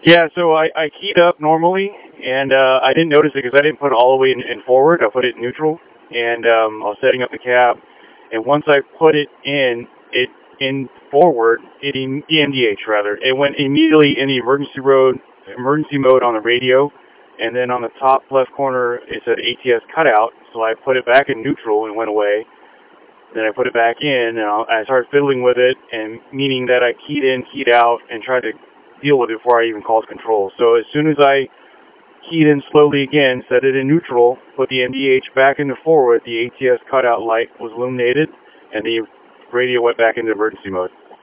Yeah, so I keyed up normally, and I didn't notice it because I didn't put it all the way in forward. I put it in neutral, and I was setting up the cab. And once I put it in forward, EMDH rather, it went immediately in the emergency mode on the radio, and then on the top left corner it said ATS cutout. So I put it back in neutral and went away. Then I put it back in, and I started fiddling with it, and meaning that I keyed in, keyed out, and tried to deal with it before I even called control. So as soon as I keyed in slowly again, set it in neutral, put the MDH back into forward, the ATS cutout light was illuminated, and the radio went back into emergency mode.